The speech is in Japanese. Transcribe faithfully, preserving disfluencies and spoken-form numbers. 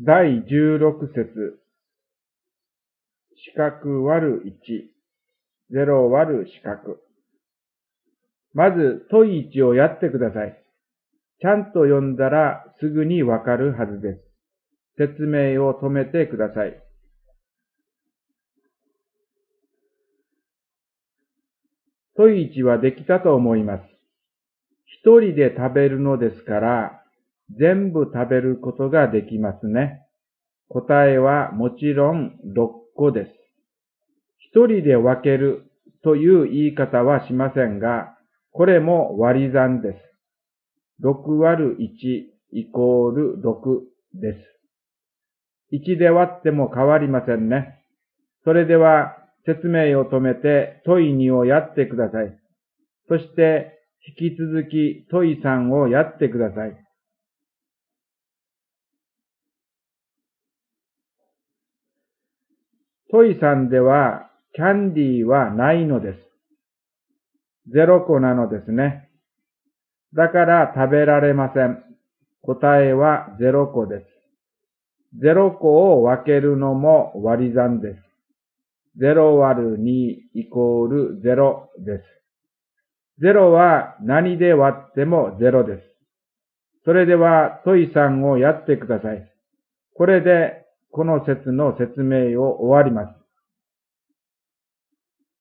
だいじゅうろく節。四角割るいち。ゼロ割る四角。まず問いいちをやってください。ちゃんと読んだらすぐにわかるはずです。説明を止めてください。問いいちはできたと思います。一人で食べるのですから、全部食べることができますね。答えはもちろんろっこです。一人で分けるという言い方はしませんが、これも割り算です。ろく割るいちイコールろくです。いちで割っても変わりませんね。それでは説明を止めて問いにをやってください。そして引き続き問いさんをやってください。問いさんではキャンディーはないのです。ゼロこなのですね。だから食べられません。答えはゼロこです。ゼロこを分けるのも割り算です。ゼロ割るにイコールゼロです。ゼロは何で割ってもゼロです。それでは問いさんをやってください。これでこの説の説明を終わります。